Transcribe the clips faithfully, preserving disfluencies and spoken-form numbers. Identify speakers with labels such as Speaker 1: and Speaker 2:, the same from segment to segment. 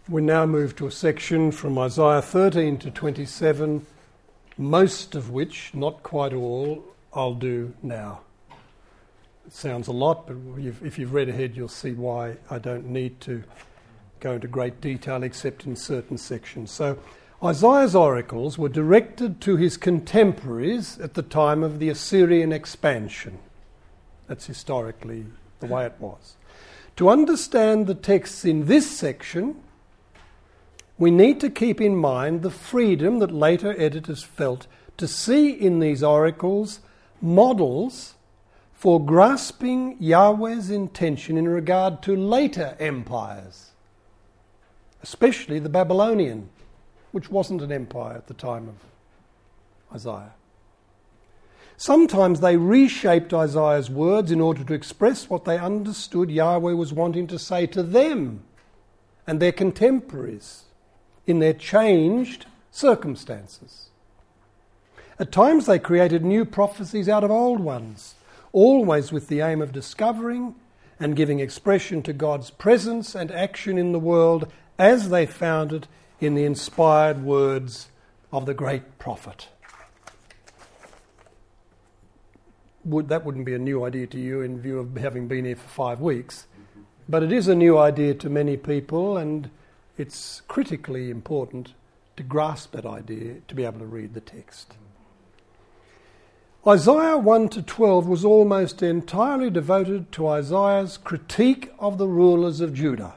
Speaker 1: We now move to a section from Isaiah thirteen to twenty-seven, most of which, not quite all, I'll do now. It sounds a lot, but if you've read ahead, you'll see why I don't need to go into great detail except in certain sections. So Isaiah's oracles were directed to his contemporaries at the time of the Assyrian expansion. That's historically the way it was. To understand the texts in this section, we need to keep in mind the freedom that later editors felt to see in these oracles models for grasping Yahweh's intention in regard to later empires, especially the Babylonian, which wasn't an empire at the time of Isaiah. Sometimes they reshaped Isaiah's words in order to express what they understood Yahweh was wanting to say to them and their contemporaries in their changed circumstances. At times they created new prophecies out of old ones, always with the aim of discovering and giving expression to God's presence and action in the world as they found it in the inspired words of the great prophet. Would, that wouldn't be a new idea to you in view of having been here for five weeks, but it is a new idea to many people, and it's critically important to grasp that idea to be able to read the text. Isaiah one to twelve was almost entirely devoted to Isaiah's critique of the rulers of Judah.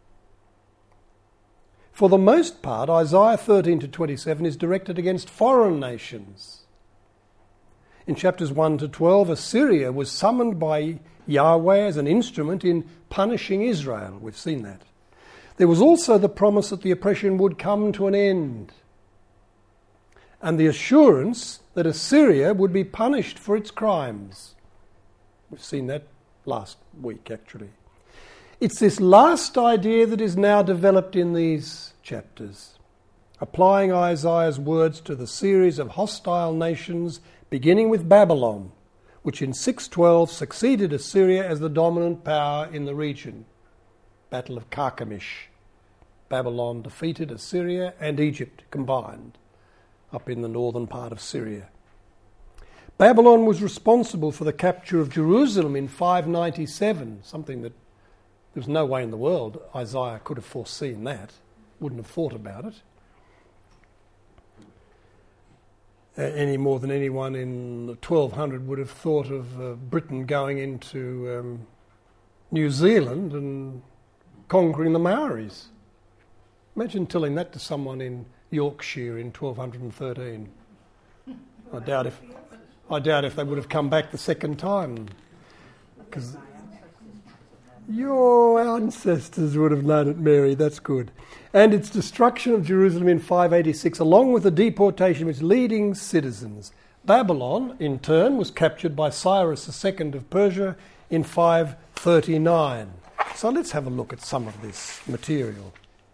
Speaker 1: For the most part, Isaiah thirteen to twenty-seven is directed against foreign nations. In chapters one to twelve, Assyria was summoned by Yahweh as an instrument in punishing Israel. We've seen that. There was also the promise that the oppression would come to an end, and the assurance that Assyria would be punished for its crimes. We've seen that last week, actually. It's this last idea that is now developed in these chapters, applying Isaiah's words to the series of hostile nations, beginning with Babylon, which in six twelve succeeded Assyria as the dominant power in the region. Battle of Carchemish. Babylon defeated Assyria and Egypt combined up in the northern part of Syria. Babylon was responsible for the capture of Jerusalem in five ninety-seven, something that there was no way in the world Isaiah could have foreseen that, wouldn't have thought about it. Uh, any more than anyone in twelve hundred would have thought of uh, Britain going into um, New Zealand and conquering the Maoris. Imagine telling that to someone in Yorkshire in twelve thirteen. I doubt if I doubt if they would have come back the second time, because your ancestors would have known it, Mary. That's good. And its destruction of Jerusalem in five eighty-six, along with the deportation of its leading citizens. Babylon, in turn, was captured by Cyrus the Second of Persia in five thirty-nine. So let's have a look at some of this material.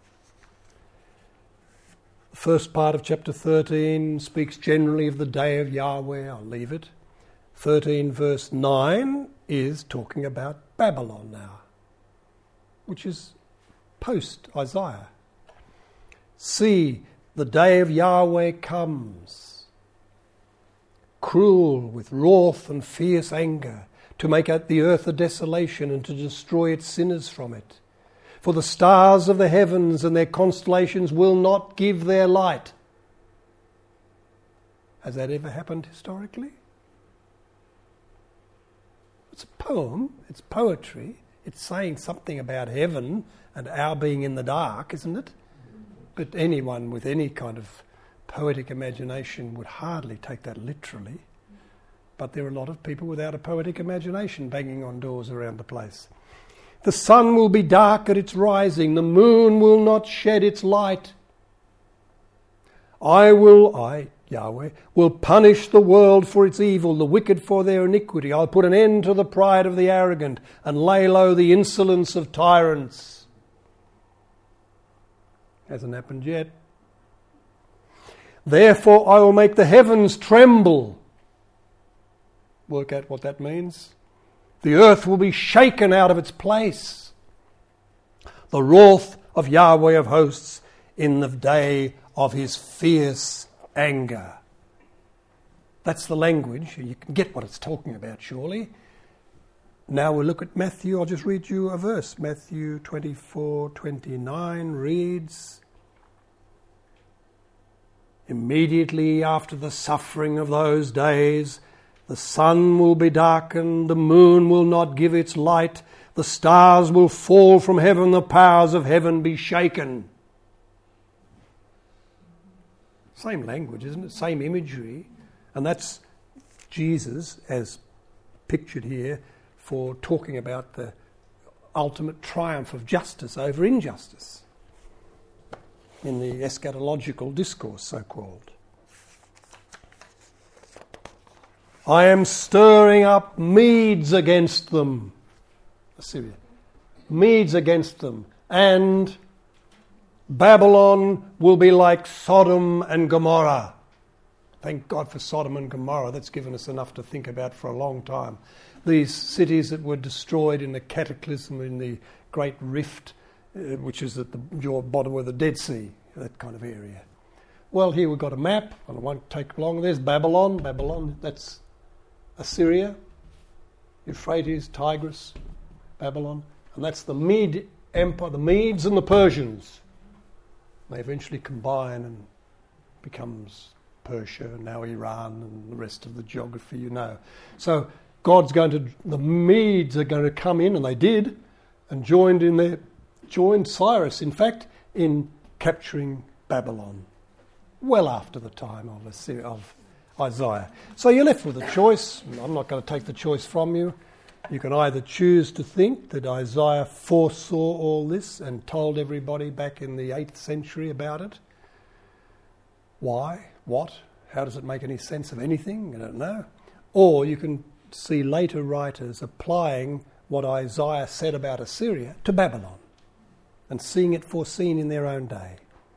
Speaker 1: The first part of chapter thirteen speaks generally of the day of Yahweh. I'll leave it. thirteen verse nine is talking about Babylon now, which is post-Isaiah. See, the day of Yahweh comes, cruel with wrath and fierce anger, to make out the earth a desolation and to destroy its sinners from it. For the stars of the heavens and their constellations will not give their light. Has that ever happened historically? It's a poem, it's poetry, it's saying something about heaven and our being in the dark, isn't it? But anyone with any kind of poetic imagination would hardly take that literally. But there are a lot of people without a poetic imagination banging on doors around the place. The sun will be dark at its rising, the moon will not shed its light. I will, I, Yahweh, will punish the world for its evil, the wicked for their iniquity. I'll put an end to the pride of the arrogant and lay low the insolence of tyrants. Hasn't happened yet. Therefore I will make the heavens tremble. Work out what that means. The earth will be shaken out of its place. The wrath of Yahweh of hosts in the day of his fierce anger. That's the language. You can get what it's talking about, surely. Now we'll look at Matthew. I'll just read you a verse. Matthew twenty-four twenty-nine reads, "Immediately after the suffering of those days, the sun will be darkened, the moon will not give its light, the stars will fall from heaven, the powers of heaven be shaken." Same language, isn't it? Same imagery. And that's Jesus, as pictured here, for talking about the ultimate triumph of justice over injustice in the eschatological discourse, so-called. "I am stirring up Medes against them," Assyria, "Medes against them, and Babylon will be like Sodom and Gomorrah." Thank God for Sodom and Gomorrah. That's given us enough to think about for a long time. These cities that were destroyed in the cataclysm, in the Great Rift, uh, which is at the bottom of the Dead Sea, that kind of area. Well, here we've got a map, and it won't take long. There's Babylon. Babylon, that's Assyria, Euphrates, Tigris, Babylon. And that's the Mede Empire, the Medes and the Persians. They eventually combine and becomes Persia, now Iran, and the rest of the geography you know. So God's going to, the Medes are going to come in, and they did, and joined in there, joined Cyrus, in fact, in capturing Babylon, well after the time of, Assyria, of Isaiah. So you're left with a choice. I'm not going to take the choice from you. You can either choose to think that Isaiah foresaw all this and told everybody back in the eighth century about it. Why? What? How does it make any sense of anything? I don't know. Or you can see later writers applying what Isaiah said about Assyria to Babylon and seeing it foreseen in their own day.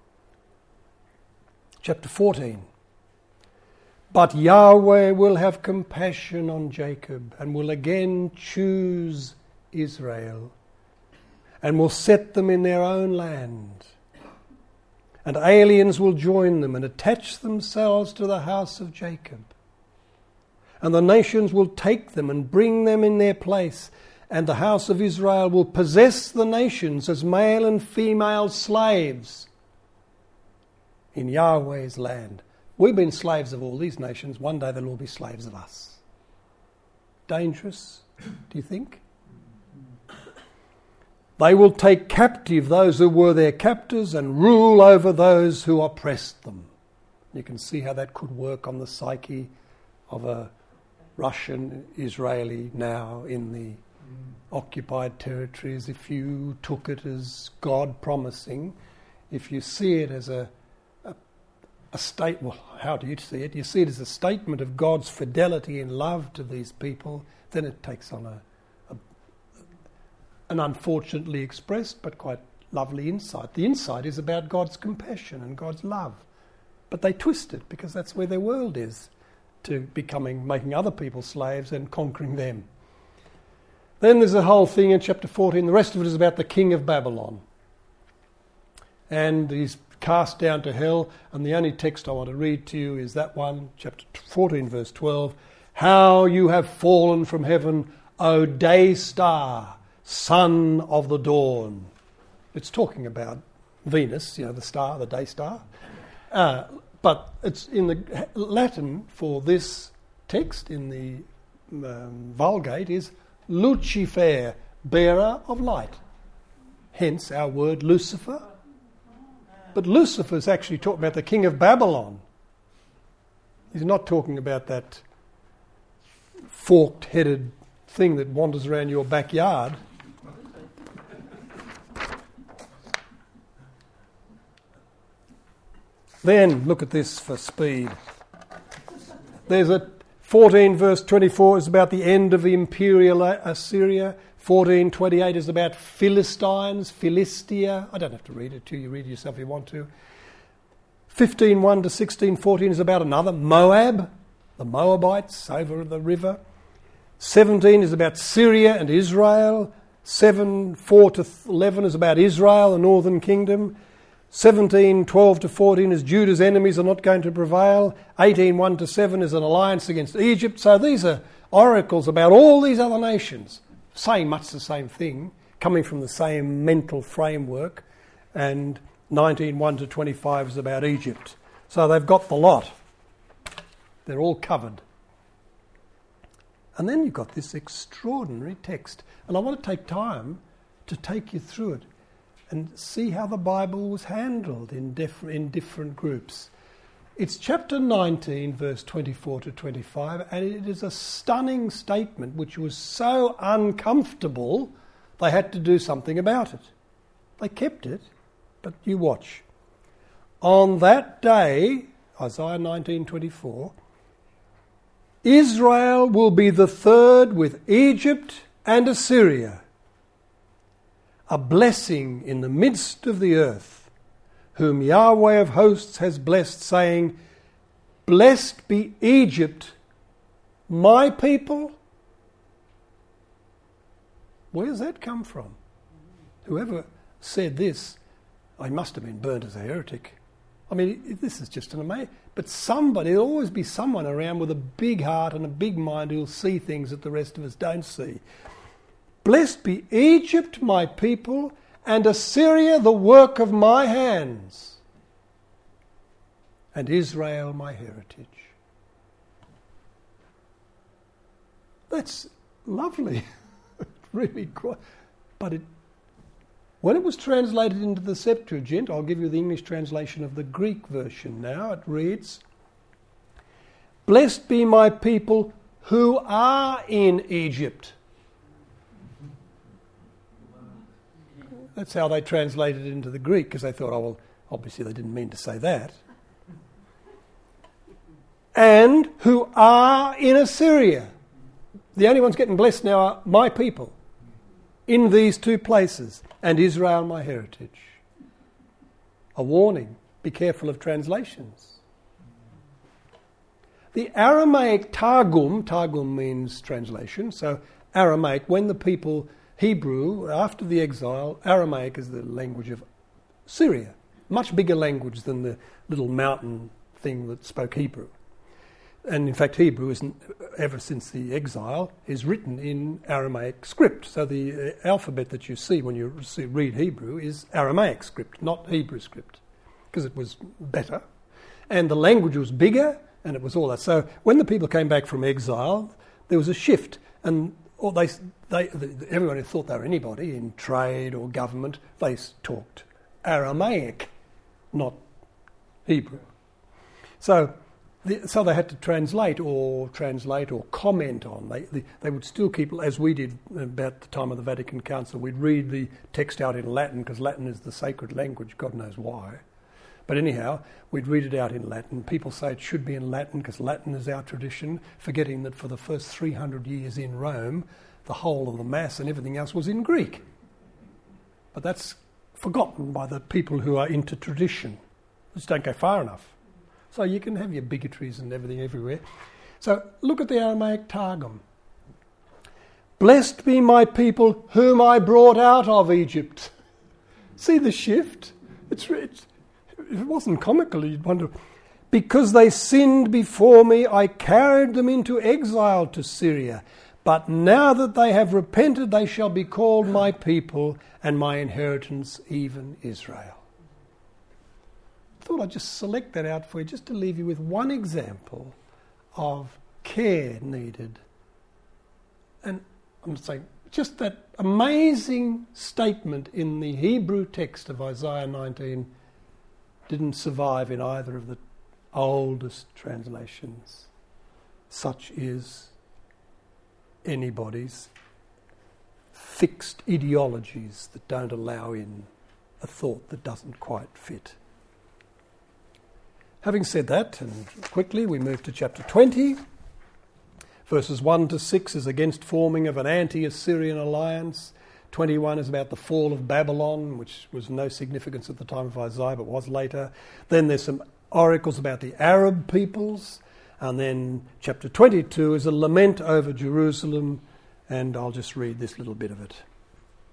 Speaker 1: Chapter fourteen. "But Yahweh will have compassion on Jacob and will again choose Israel and will set them in their own land. And aliens will join them and attach themselves to the house of Jacob. And the nations will take them and bring them in their place, and the house of Israel will possess the nations as male and female slaves in Yahweh's land." We've been slaves of all these nations. One day they'll all be slaves of us. Dangerous, do you think? "They will take captive those who were their captors and rule over those who oppressed them." You can see how that could work on the psyche of a Russian Israeli now in the mm. occupied territories. If you took it as God promising, if you see it as a A state, well, how do you see it? You see it as a statement of God's fidelity and love to these people, then it takes on a, a an unfortunately expressed but quite lovely insight. The insight is about God's compassion and God's love, but they twist it because that's where their world is, to becoming, making other people slaves and conquering them. Then there's a whole thing in chapter fourteen. The rest of it is about the king of Babylon, and he's cast down to hell, and the only text I want to read to you is that one, chapter fourteen, verse twelve. "How you have fallen from heaven, O day star, son of the dawn." It's talking about Venus, you know, the star, the day star. Uh, but it's in the Latin for this text in the um, Vulgate is Lucifer, bearer of light. Hence our word Lucifer. But Lucifer's actually talking about the king of Babylon. He's not talking about that forked-headed thing that wanders around your backyard. Then, look at this for speed. There's a fourteen verse twenty-four is about the end of the imperial Assyria. fourteen twenty-eight is about Philistines, Philistia. I don't have to read it to you. Read it yourself if you want to. fifteen one to sixteen fourteen is about another, Moab, the Moabites over the river. seventeen is about Syria and Israel. seven, four to eleven is about Israel, the northern kingdom. seventeen, twelve to fourteen is Judah's enemies are not going to prevail. eighteen, one to seven is an alliance against Egypt. So these are oracles about all these other nations, saying much the same thing, coming from the same mental framework. And nineteen, one to twenty-five is about Egypt. So they've got the lot. They're all covered. And then you've got this extraordinary text. And I want to take time to take you through it and see how the Bible was handled in, diff- in different groups. It's chapter nineteen, verse twenty-four to twenty-five, and it is a stunning statement which was so uncomfortable they had to do something about it. They kept it, but you watch. On that day, Isaiah nineteen twenty-four, Israel will be the third with Egypt and Assyria, a blessing in the midst of the earth, whom Yahweh of hosts has blessed, saying, blessed be Egypt, my people. Where does that come from? Whoever said this, I must have been burnt as a heretic. I mean, this is just an amazing... But somebody, there'll always be someone around with a big heart and a big mind who'll see things that the rest of us don't see. Blessed be Egypt, my people, and Assyria, the work of my hands, and Israel, my heritage. That's lovely. Really quite... But it... When it was translated into the Septuagint, I'll give you the English translation of the Greek version now. It reads, blessed be my people who are in Egypt. That's how they translated it into the Greek, because they thought, oh, well, obviously they didn't mean to say that. And who are in Assyria. The only ones getting blessed now are my people in these two places, and Israel, my heritage. A warning, be careful of translations. The Aramaic Targum, Targum means translation, so Aramaic, when the people, Hebrew, after the exile, Aramaic is the language of Syria, much bigger language than the little mountain thing that spoke Hebrew. And in fact, Hebrew isn't, ever since the exile, is written in Aramaic script. So the uh, alphabet that you see when you see, read Hebrew is Aramaic script, not Hebrew script, because it was better. And the language was bigger, and it was all that. So when the people came back from exile, there was a shift. And or they, they, everyone who thought they were anybody in trade or government, they talked Aramaic, not Hebrew. So... The, so they had to translate or translate or comment on. They, they they would still keep, as we did about the time of the Vatican Council, we'd read the text out in Latin because Latin is the sacred language, God knows why. But anyhow, we'd read it out in Latin. People say it should be in Latin because Latin is our tradition, forgetting that for the first three hundred years in Rome, the whole of the Mass and everything else was in Greek. But that's forgotten by the people who are into tradition. Just don't go far enough. So you can have your bigotries and everything everywhere. So look at the Aramaic Targum. Blessed be my people whom I brought out of Egypt. See the shift? It's, it's, if it wasn't comical, you'd wonder. Because they sinned before me, I carried them into exile to Syria. But now that they have repented, they shall be called my people and my inheritance, even Israel. I thought I'd just select that out for you, just to leave you with one example of care needed. And I'm saying, just that amazing statement in the Hebrew text of Isaiah nineteen didn't survive in either of the oldest translations. Such is anybody's fixed ideologies that don't allow in a thought that doesn't quite fit. Having said that, and quickly we move to chapter twenty. Verses one to six is against forming of an anti-Assyrian alliance. twenty-one is about the fall of Babylon, which was no significance at the time of Isaiah, but was later. Then there's some oracles about the Arab peoples. And then chapter twenty-two is a lament over Jerusalem, and I'll just read this little bit of it.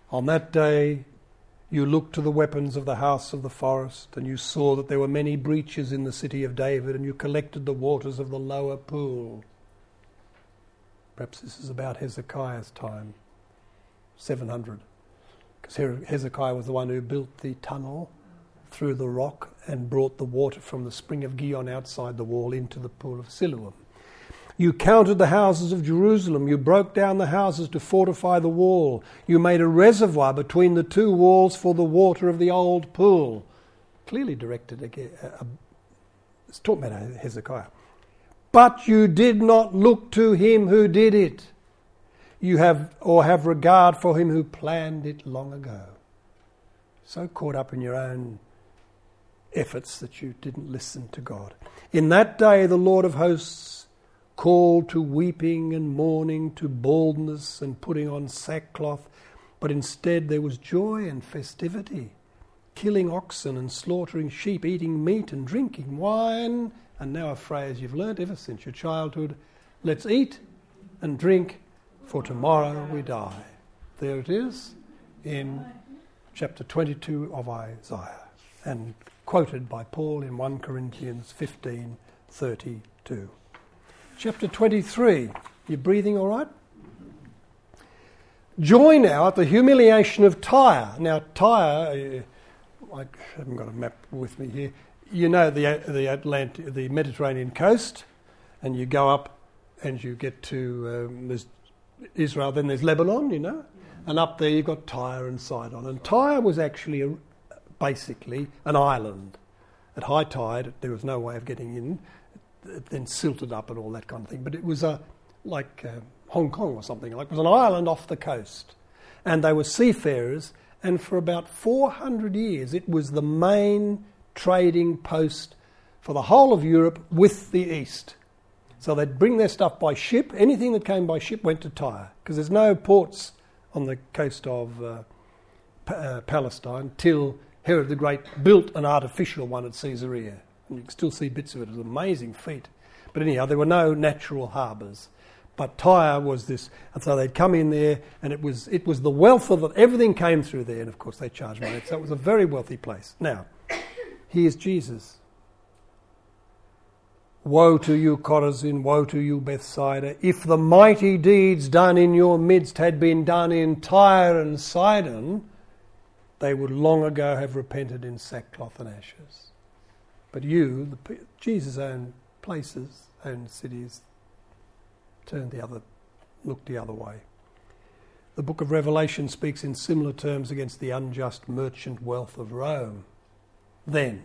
Speaker 1: On that day you looked to the weapons of the house of the forest, and you saw that there were many breaches in the city of David, and you collected the waters of the lower pool. Perhaps this is about Hezekiah's time, seven hundred, because Hezekiah was the one who built the tunnel through the rock and brought the water from the spring of Gihon outside the wall into the pool of Siloam. You counted the houses of Jerusalem. You broke down the houses to fortify the wall. You made a reservoir between the two walls for the water of the old pool. Clearly directed again. Uh, it's talking about Hezekiah. But you did not look to him who did it. You have, or have regard for him who planned it long ago. So caught up in your own efforts that you didn't listen to God. In that day the Lord of hosts called to weeping and mourning, to baldness and putting on sackcloth, but instead there was joy and festivity, killing oxen and slaughtering sheep, eating meat and drinking wine, and now a phrase you've learnt ever since your childhood, let's eat and drink, for tomorrow we die. There it is in chapter twenty-two of Isaiah, and quoted by Paul in First Corinthians fifteen thirty-two. Chapter twenty-three. You breathing all right? Joy now at the humiliation of Tyre. Now Tyre, I haven't got a map with me here. You know the the Atlantic, the Mediterranean coast, and you go up and you get to um, there's Israel. Then there's Lebanon, you know, and up there you've got Tyre and Sidon. And Tyre was actually a, basically an island. At high tide, there was no way of getting in. It then silted up and all that kind of thing. But it was a like uh, Hong Kong or something. Like it was an island off the coast. And they were seafarers. And for about four hundred years, it was the main trading post for the whole of Europe with the East. So they'd bring their stuff by ship. Anything that came by ship went to Tyre, because there's no ports on the coast of uh, pa- uh, Palestine till Herod the Great built an artificial one at Caesarea. And you can still see bits of it. It was an amazing feat. But anyhow, there were no natural harbours. But Tyre was this, and so they'd come in there, and it was it was the wealth of it. Everything came through there, and of course they charged money. So it was a very wealthy place. Now, here's Jesus. Woe to you, Chorazin, woe to you, Bethsaida, if the mighty deeds done in your midst had been done in Tyre and Sidon, they would long ago have repented in sackcloth and ashes. But you, the, Jesus' own places, own cities, turned the other, looked the other way. The book of Revelation speaks in similar terms against the unjust merchant wealth of Rome. Then,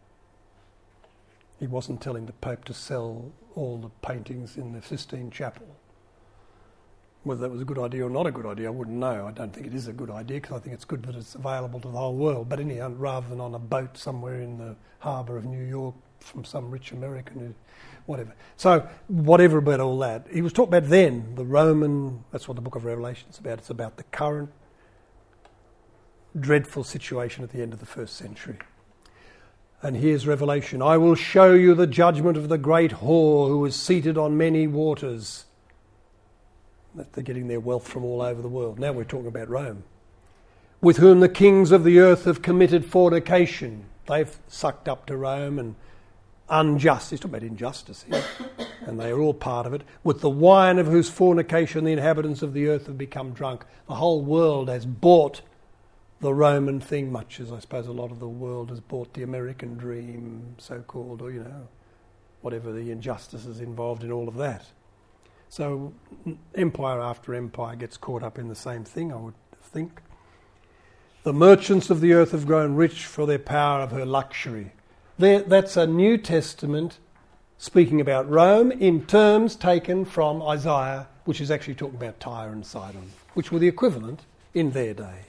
Speaker 1: he wasn't telling the Pope to sell all the paintings in the Sistine Chapel. Whether that was a good idea or not a good idea, I wouldn't know. I don't think it is a good idea, because I think it's good that it's available to the whole world. But anyhow, rather than on a boat somewhere in the harbour of New York from some rich American who, whatever. So, whatever about all that. He was talking about then, the Roman, that's what the book of Revelation is about. It's about the current dreadful situation at the end of the first century. And here's Revelation. I will show you the judgment of the great whore who was seated on many waters. That they're getting their wealth from all over the world. Now we're talking about Rome. With whom the kings of the earth have committed fornication. They've sucked up to Rome, and unjust. He's talking about injustice here. And they are all part of it. With the wine of whose fornication the inhabitants of the earth have become drunk. The whole world has bought the Roman thing, much as I suppose a lot of the world has bought the American dream, so-called, or, you know, whatever the injustices involved in all of that. So empire after empire gets caught up in the same thing, I would think. The merchants of the earth have grown rich for their power of her luxury. There, that's a New Testament speaking about Rome in terms taken from Isaiah, which is actually talking about Tyre and Sidon, which were the equivalent in their day.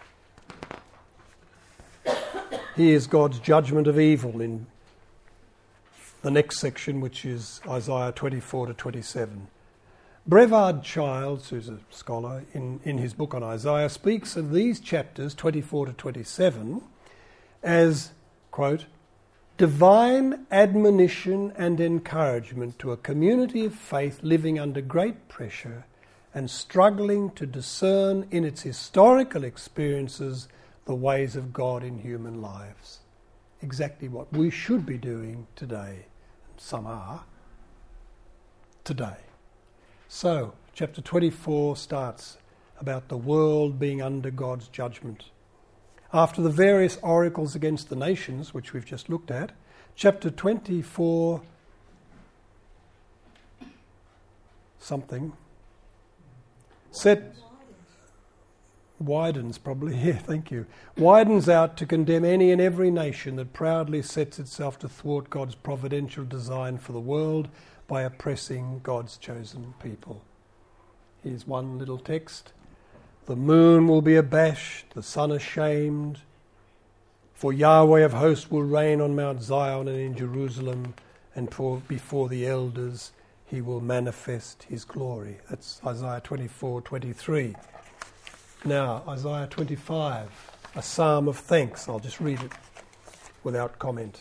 Speaker 1: Here's God's judgment of evil in the next section, which is Isaiah twenty-four to twenty-seven. Brevard Childs, who's a scholar, in, in his book on Isaiah, speaks of these chapters, twenty-four to twenty-seven, as, quote, divine admonition and encouragement to a community of faith living under great pressure and struggling to discern in its historical experiences the ways of God in human lives. Exactly what we should be doing today. Some are today. So, chapter twenty-four starts about the world being under God's judgment. After the various oracles against the nations, which we've just looked at, chapter twenty-four something set widens probably, yeah, thank you, widens out to condemn any and every nation that proudly sets itself to thwart God's providential design for the world by oppressing God's chosen people. Here's one little text. The moon will be abashed, the sun ashamed, for Yahweh of hosts will reign on Mount Zion and in Jerusalem, and for, before the elders he will manifest his glory. That's Isaiah twenty-four twenty-three. Now, Isaiah twenty-five, a psalm of thanks. I'll just read it without comment.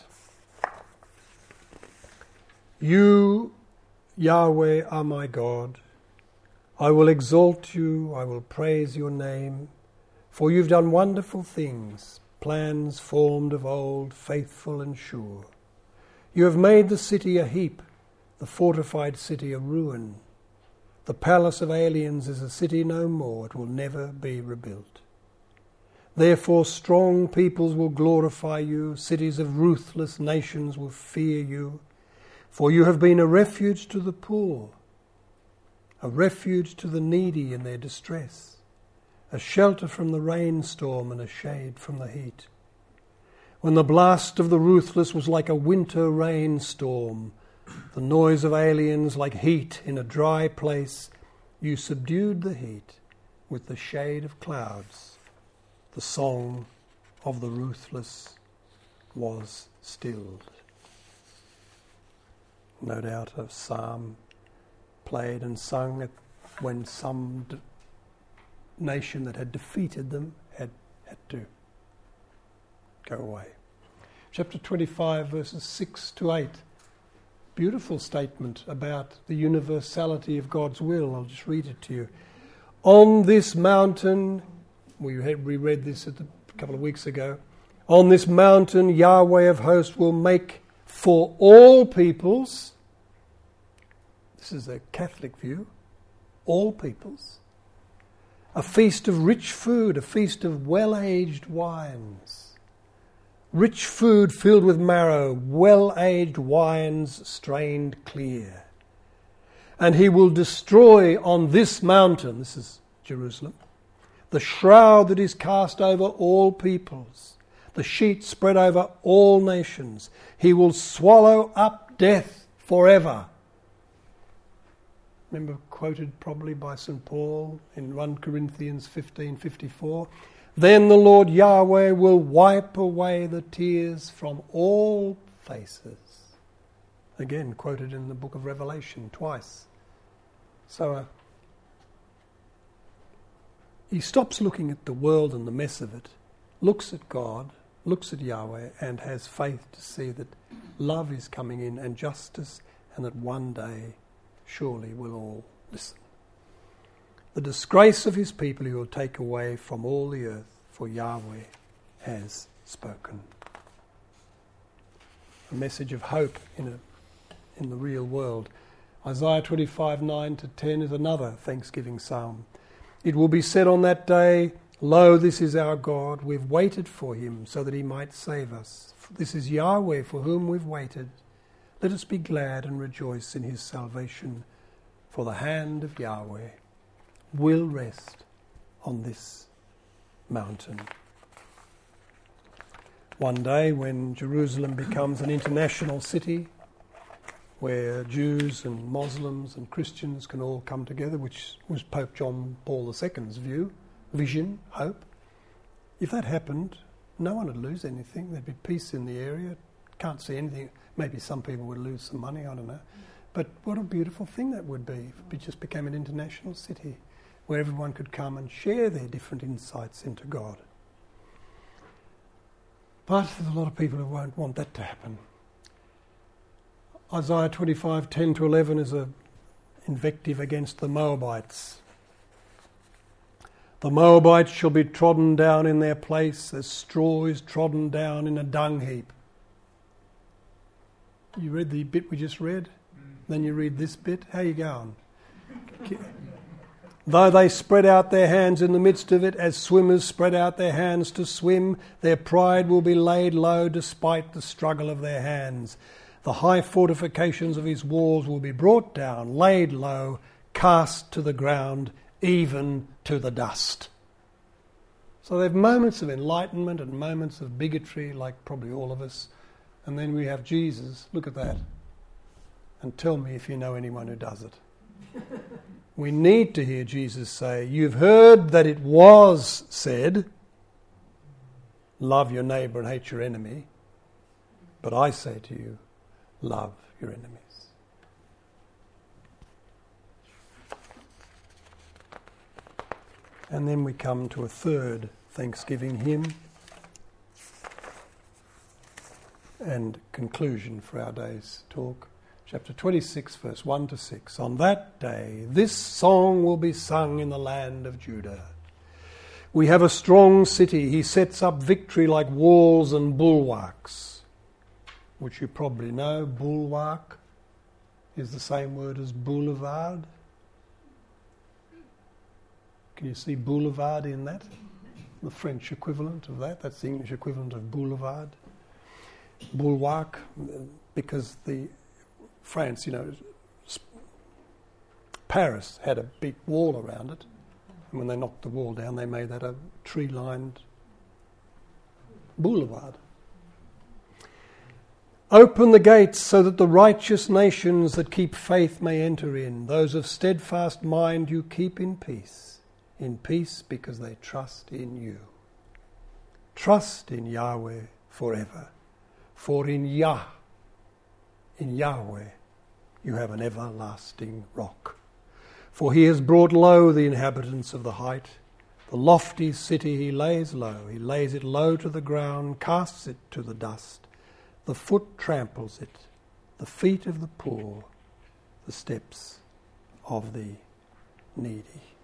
Speaker 1: You, Yahweh, are my God. I will exalt you, I will praise your name, for you've done wonderful things, plans formed of old, faithful and sure. You have made the city a heap, the fortified city a ruin. The palace of aliens is a city no more, it will never be rebuilt. Therefore strong peoples will glorify you, cities of ruthless nations will fear you, for you have been a refuge to the poor, a refuge to the needy in their distress, a shelter from the rainstorm and a shade from the heat. When the blast of the ruthless was like a winter rainstorm, the noise of aliens like heat in a dry place, you subdued the heat with the shade of clouds. The song of the ruthless was stilled. No doubt a psalm played and sung at when some d- nation that had defeated them had had to go away. Chapter twenty-five, verses six to eight. Beautiful statement about the universality of God's will. I'll just read it to you. On this mountain, we had we read this at the, a couple of weeks ago. On this mountain, Yahweh of hosts will make for all peoples. This is a Catholic view. All peoples. A feast of rich food, a feast of well-aged wines. Rich food filled with marrow, well-aged wines strained clear. And he will destroy on this mountain, this is Jerusalem, the shroud that is cast over all peoples, the sheet spread over all nations. He will swallow up death forever. Remember, quoted probably by Saint Paul in First Corinthians fifteen fifty-four. Then the Lord Yahweh will wipe away the tears from all faces. Again, quoted in the book of Revelation twice. So uh, he stops looking at the world and the mess of it, looks at God, looks at Yahweh, and has faith to see that love is coming in and justice, and that one day surely we'll all listen. The disgrace of his people he will take away from all the earth, for Yahweh has spoken. A message of hope in a, in the real world. Isaiah twenty-five nine to ten is another thanksgiving psalm. It will be said on that day, Lo, this is our God, we've waited for him so that he might save us. This is Yahweh for whom we've waited. Let us be glad and rejoice in his salvation, for the hand of Yahweh will rest on this mountain. One day when Jerusalem becomes an international city where Jews and Muslims and Christians can all come together, which was Pope John Paul the Second's view, vision, hope. If that happened, no one would lose anything. There'd be peace in the area. Can't see anything. Maybe some people would lose some money, I don't know. But what a beautiful thing that would be if it just became an international city where everyone could come and share their different insights into God. But there's a lot of people who won't want that to happen. Isaiah twenty-five ten to eleven is an invective against the Moabites, The Moabites shall be trodden down in their place as straw is trodden down in a dung heap. You read the bit we just read? Then you read this bit. How you going? Though they spread out their hands in the midst of it, as swimmers spread out their hands to swim, their pride will be laid low despite the struggle of their hands. The high fortifications of his walls will be brought down, laid low, cast to the ground, even to the dust. So they have moments of enlightenment and moments of bigotry, like probably all of us. And then we have Jesus. Look at that. And tell me if you know anyone who does it. We need to hear Jesus say, you've heard that it was said, love your neighbour and hate your enemy. But I say to you, love your enemies. And then we come to a third Thanksgiving hymn and conclusion for our day's talk. Chapter twenty-six, verse one to six. On that day, this song will be sung in the land of Judah. We have a strong city. He sets up victory like walls and bulwarks, which you probably know. Bulwark is the same word as boulevard. Can you see boulevard in that? The French equivalent of that. That's the English equivalent of boulevard. Bulwark, because the France, you know, Paris had a big wall around it. And when they knocked the wall down, they made that a tree-lined boulevard. Open the gates so that the righteous nations that keep faith may enter in. Those of steadfast mind you keep in peace. In peace because they trust in you. Trust in Yahweh forever. For in Yah, in Yahweh, you have an everlasting rock. For he has brought low the inhabitants of the height. The lofty city he lays low. He lays it low to the ground, casts it to the dust. The foot tramples it, the feet of the poor, the steps of the needy.